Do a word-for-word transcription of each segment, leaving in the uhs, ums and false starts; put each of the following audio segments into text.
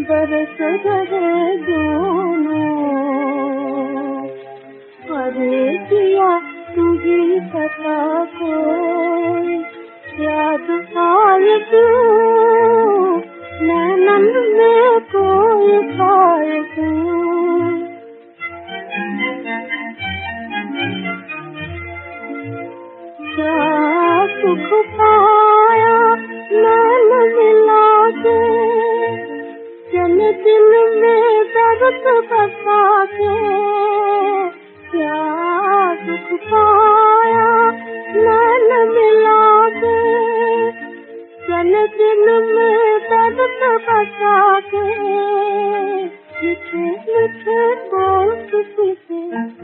बरस रहे दोनों। अरे दिया तुझे पता कोई याद आए क्यों, नैनन में कोई खाए क्यों। क्या सुख पाया नैन मिला के, जन दिल में दर्द बसा के। क्या सुख पाया नैन मिला के, जन दिल में दर्द बसा के। मीठे मीठे बोल किसी से,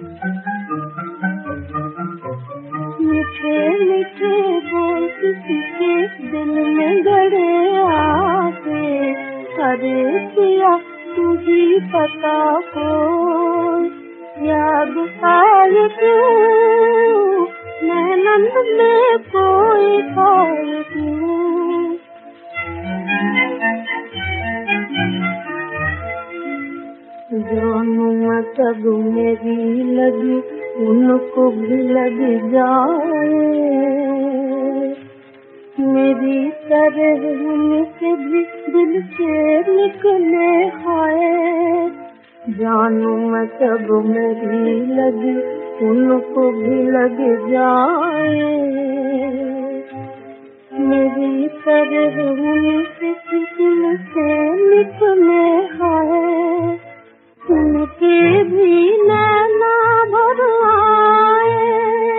मीठे मीठे बोल किसी के दिल में गड़े आके। अरे पिया तुझे पता कोई याद आए क्यों, नैनन में कोई खाए क्यों। जानू मैं कब मेरी लगी उनको भी लग जाए, मेरी तरह उनके भी दिल से निकले हाय। जानू मैं कब मेरी लगी उनको भी लग जाए, मेरी तरह उनके भी दिल से निकले हाय। उनके भी नैना भर आए,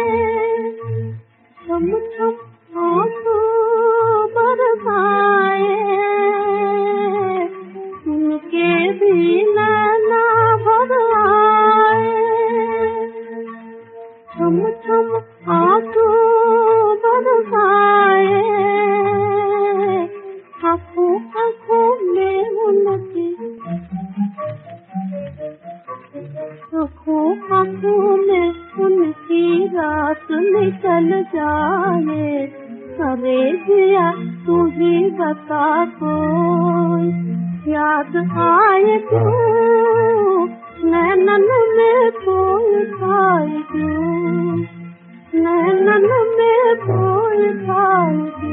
छम छम आंसू बरसाए। उनके भी नैना भर आए, छम छम आंसू बरसाए। आंखों आंखों में उनकी, आंखों आंखों में उनकी रात निकल जाए। अरे दिया तुझे बता कोई याद आए क्यों, नैनन में कोई खाए क्यों, नैनन में कोई खाए क्यों।